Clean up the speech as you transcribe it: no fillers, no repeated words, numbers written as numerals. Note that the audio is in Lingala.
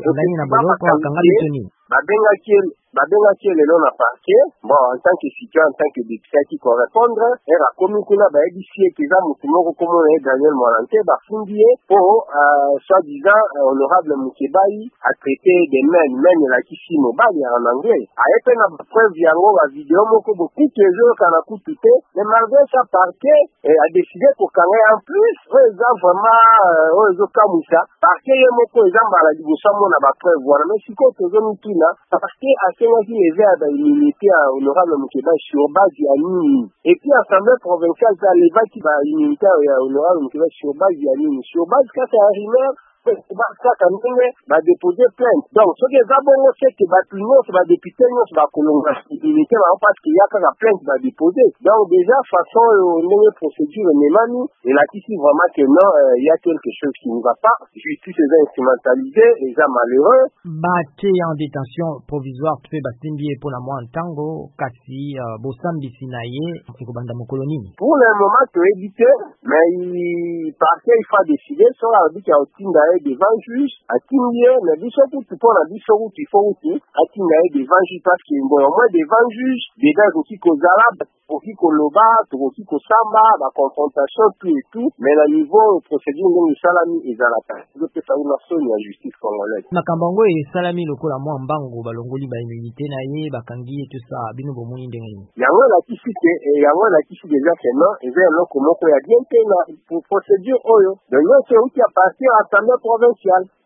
ndani na boloko akangabi toni babengaki lelo na parquet. Bon, en tant que citoyen, en tant que député qui correspondre akomi kuna bayebisi ete eza motu moko komona ye Daniel Moilante bafundi ye po soi-disant honorable Mukebai a traité des men elakisi mobali en anglais aye mpe na bapreuve yango bavideo moko bokutu ezokana kutu te mais malgré ça parquet a décidé kokanga ye en plus oyo eza vraiment oyo ezokamwisa parquet ye moko eza mbala liboso amona bapreuve wana mais sikoyo tozomituna parquet asengaki leve ya baimmunité ya honorable Mukebai sur base ya nini et puis assemblée provinciale zalevaki baimmunité ya honorable Mukebai sur base ya nini sur base kaka ya rumeur kaka ndenge badepose plainte donc soki eza bongo seke bato nyonso badepute nyonso bakolonga immunité bango parce que ya kaka plainte badepose donc déjà façon oyo ndenge procédure ememami elakisi vraiment que non y a quelque chose qui ne va pas justice eza instrumentalisée eza malheureux bate en détention provisoire mpe basimbi ye mpona mwa ntango kasi bosambisi na ye ekobanda mokolo nini pour le moment toyebi te mais parquet il faut décider soki alobiki aotinda ye devant juge atindi ye na biso kutu mpona biso kutu ifo kutu atinda ye devant juge parce que bon au moins devant juge déjà ekoki kozala tokoki koloba tokoki kosamba baconfrontation tout et tout mais na niveau procédure ndenge esalami ezalaka ezopesa una soni ya justice congolaise makambo yango esalami lokola mwa mbango balongoli baimmunité na ye bakangi ye tosa bino bomoni ndenge nini yango elakisi déjà que non eza eloko moko ya bien te na procédure oyo donc nyonso euti ya partir assemblée provinciale